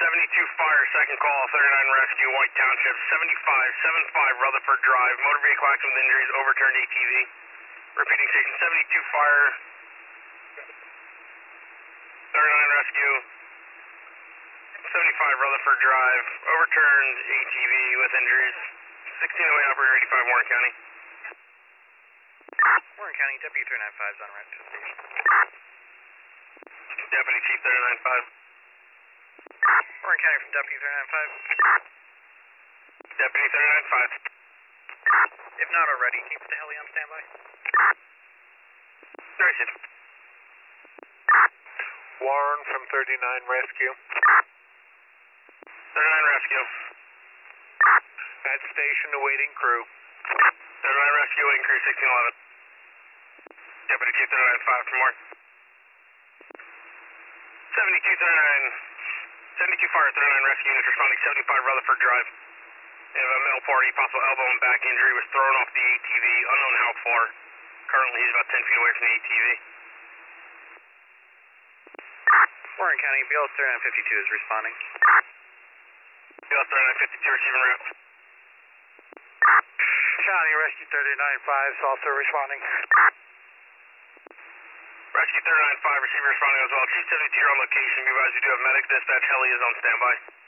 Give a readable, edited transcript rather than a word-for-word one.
72 fire, second call, 39 rescue, White Township, 7575 Rutherford Drive, motor vehicle accident with injuries, overturned ATV. Repeating station, 72 fire, 39 rescue, 75 Rutherford Drive, overturned ATV with injuries, 1608 operator 85 Warren County. Warren County, Deputy 395 is on route to the station. Deputy Chief 395. Warren County from Deputy 395. Deputy 395. If not already, can you put the heli on standby? Received. Warren from 39 Rescue. 39 rescue. At station awaiting crew. 39 rescue, waiting crew 1611. Deputy Chief 395 for more. 72 fire, 39 rescue units responding 75 Rutherford Drive. They have a middle party, possible elbow and back injury, was thrown off the ATV, unknown how far. Currently he's about 10 feet away from the ATV. Warren County, BLS 3952 is responding. BLS 3952 receiving route. County Rescue 395 is also responding. Rescue 395 receiver responding as well. Chief 72 on location. Be advised we do have medic dispatch. Heli is on standby.